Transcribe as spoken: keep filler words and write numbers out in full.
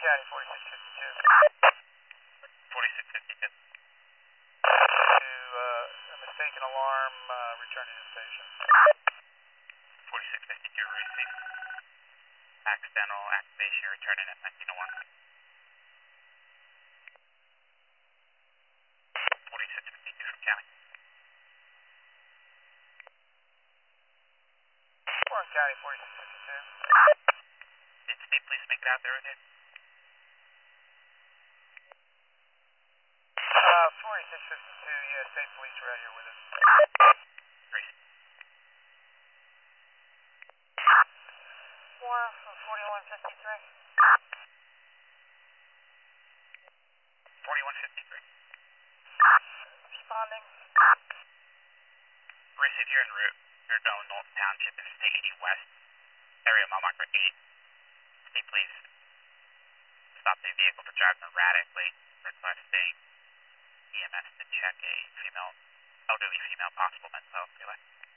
County forty-six fifty-two. forty-six fifty-two. To uh, a mistaken alarm, uh, returning to station. forty-six fifty-two, receive. Accidental activation, returning at nineteen oh one. forty-six fifty-two from County. Warren County forty-six fifty-two. Did State Police make it out there, dude? Uh, forty-six fifty-two, yeah, state police are out here with us. Receive. Warren from forty-one fifty-three. forty-one fifty-three. Responding. Receive, you're en route. You're going North Township in State eighty West. Area mile marker eight. State Police stop the vehicle for driving erratically, requesting E M S to check a female, elderly female, possible mental health relay.